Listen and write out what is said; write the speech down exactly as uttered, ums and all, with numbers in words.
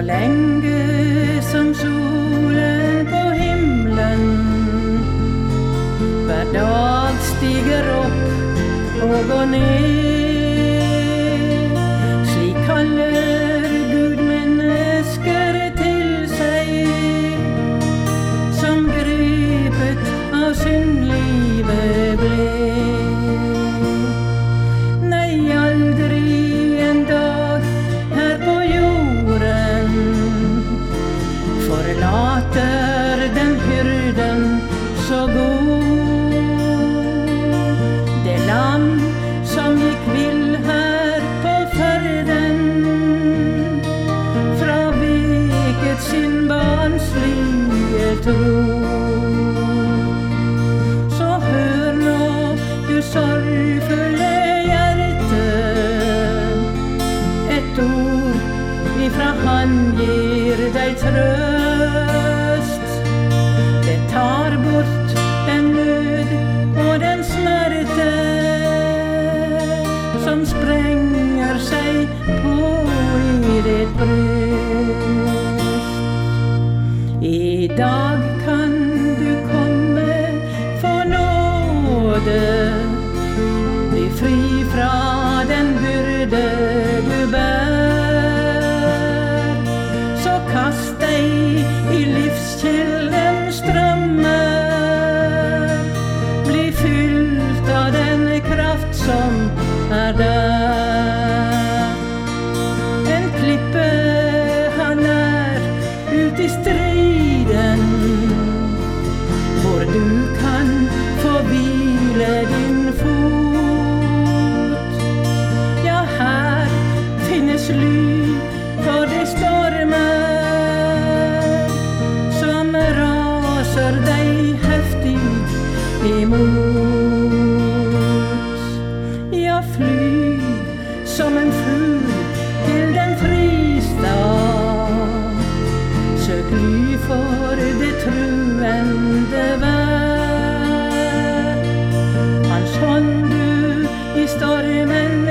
lenge som solen på himmelen hver dag stiger opp og går ned, slik kaller Gud mennesker til seg, som grepet av syndlivet ble. Nei, aldri en dag her på jorden forlater den hyrden så god. Det lam som gikk vill her på ferden, fra veket sin barnslige tro. Så hør nå, du sorgfulle hjerte, et ord ifra Han gir deg trøst. Det tar bort den nød og den smerte som sprenger seg på i ditt bryst. I dag kan du komme for nåde, bli fri fra den byrde du bær. Så kast deg i livskildens strømmer, bli fylt av den kraft som er der. En klippe han er ut i striden, hvor du kan få hvile din fot. Ja, her finnes ly for de stormer som raser deg heftig imot. Ja, fly som en fugl til den fristad, søk ly for det truende vær. Hans hånd du i stormen